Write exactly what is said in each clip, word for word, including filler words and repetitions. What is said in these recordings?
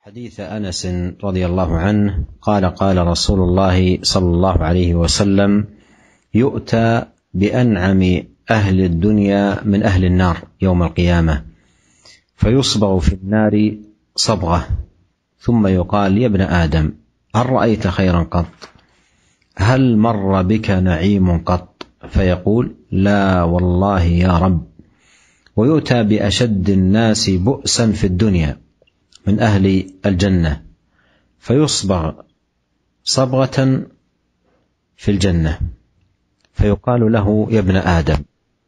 حديث أنس رضي الله عنه قال قال رسول الله صلى الله عليه وسلم: يؤتى بأنعم أهل الدنيا من أهل النار يوم القيامة، فيصبغ في النار صبغة، ثم يقال: يا ابن آدم، هل رأيت خيرا قط؟ هل مر بك نعيم قط؟ فيقول: لا والله يا رب. ويؤتى بأشد الناس بؤسا في الدنيا من أهل الجنة، فيصبغ صبغة في الجنة، فيقال له: يا ابن آدم،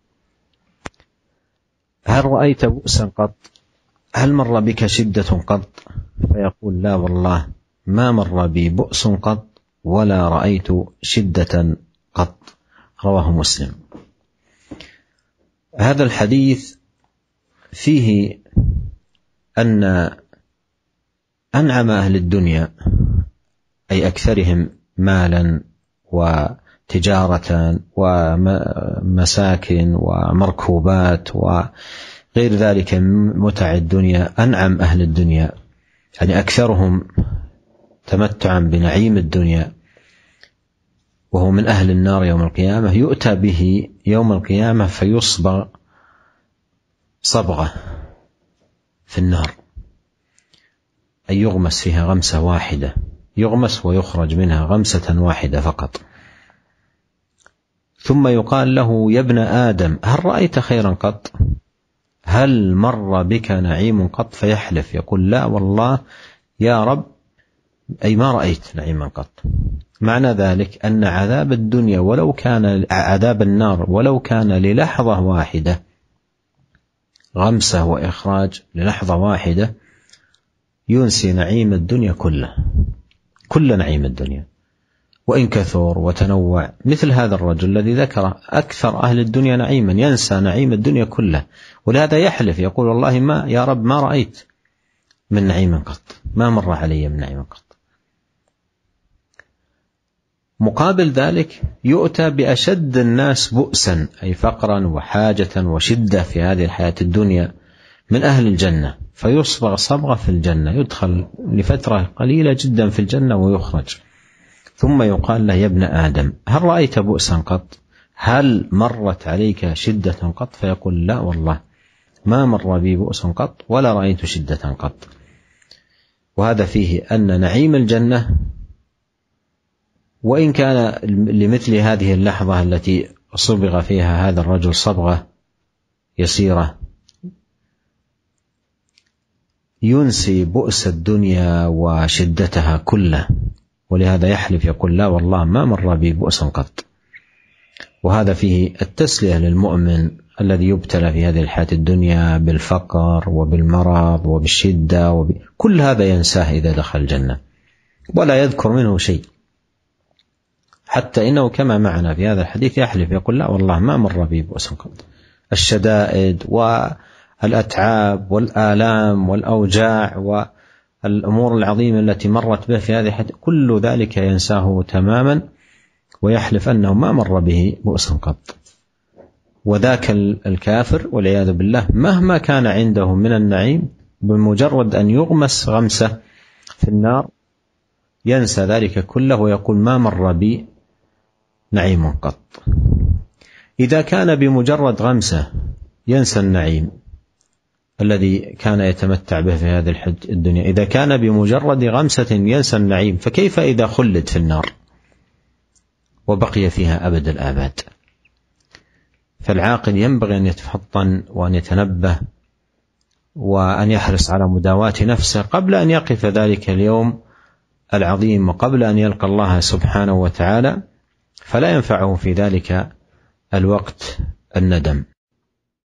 هل رأيت بؤسا قط؟ هل مر بك شدة قط؟ فيقول: لا والله ما مر بي بؤس قط ولا رأيت شدة قط. رواه مسلم. هذا الحديث فيه أن أنعم أهل الدنيا، أي أكثرهم مالا وتجارة ومساكن ومركوبات وغير ذلك من متع الدنيا، أنعم أهل الدنيا يعني أكثرهم تمتعا بنعيم الدنيا، وهو من أهل النار يوم القيامة، يؤتى به يوم القيامة فيصبغ صبغة في النار، أي يغمس فيها غمسة واحدة، يغمس ويخرج منها غمسة واحدة فقط. ثم يقال له: يا ابن آدم، هل رأيت خيرا قط؟ هل مر بك نعيم قط؟ فيحلف يقول: لا والله يا رب، أي ما رأيت نعيما قط. معنى ذلك أن عذاب الدنيا ولو كان عذاب النار ولو كان للحظة واحدة، غمسة وإخراج للحظة واحدة، ينسي نعيم الدنيا كله، كل نعيم الدنيا وإن كثر وتنوع. مثل هذا الرجل الذي ذكر أكثر أهل الدنيا نعيما ينسى نعيم الدنيا كله، ولهذا يحلف يقول: والله ما يا رب ما رأيت من نعيم قط، ما مر علي من نعيم قط. مقابل ذلك يؤتى بأشد الناس بؤسا، أي فقرا وحاجة وشدة في هذه الحياة الدنيا، من أهل الجنة، فيصبغ صبغة في الجنة، يدخل لفترة قليلة جدا في الجنة ويخرج. ثم يقال له: يا ابن آدم، هل رأيت بؤسا قط؟ هل مرت عليك شدة قط؟ فيقول: لا والله ما مر بي بؤس قط ولا رأيت شدة قط. وهذا فيه أن نعيم الجنة وإن كان لمثل هذه اللحظة التي صبغ فيها هذا الرجل صبغة يسيرة، ينسي بؤس الدنيا وشدتها كله، ولهذا يحلف يقول: لا والله ما مر بي بؤس قط. وهذا فيه التسلية للمؤمن الذي يبتلى في هذه الحياة الدنيا بالفقر وبالمرض وبالشدة وب... كل هذا ينساه إذا دخل الجنة ولا يذكر منه شيء، حتى إنه كما معنا في هذا الحديث يحلف يقول: لا والله ما مر بي بؤس قط. الشدائد والأتعاب والآلام والأوجاع والأمور العظيمة التي مرت به في هذه الحياة، كل ذلك ينساه تماما ويحلف أنه ما مر به بؤس قط. وذاك الكافر والعياذ بالله مهما كان عنده من النعيم، بمجرد أن يغمس غمسة في النار ينسى ذلك كله ويقول: ما مر بي نعيم قط. إذا كان بمجرد غمسة ينسى النعيم الذي كان يتمتع به في هذه الدنيا، إذا كان بمجرد غمسة ينسى النعيم، فكيف إذا خلد في النار وبقي فيها أبد الآباد؟ فالعاقل ينبغي أن يتفطن وأن يتنبه وأن يحرص على مداواة نفسه قبل أن يقف ذلك اليوم العظيم، وقبل أن يلقى الله سبحانه وتعالى، فلا ينفعه في ذلك الوقت الندم.